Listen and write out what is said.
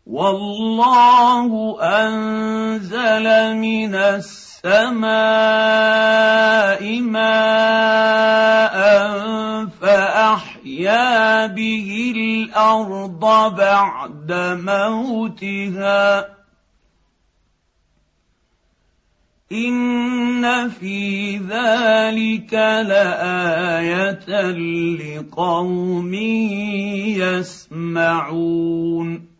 والله انزل من السماء ماء فاحيا به الارض بعد موتها ان في ذلك لايه لقوم يسمعون